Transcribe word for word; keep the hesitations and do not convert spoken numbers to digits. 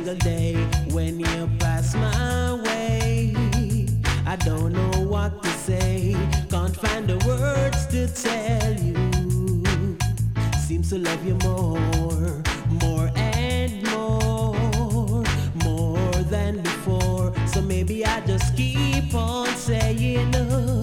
single day when you pass my way. I don't know what to say, can't find the words to tell you. Seems to love you more, more and more, more than before. So maybe I just keep on saying no.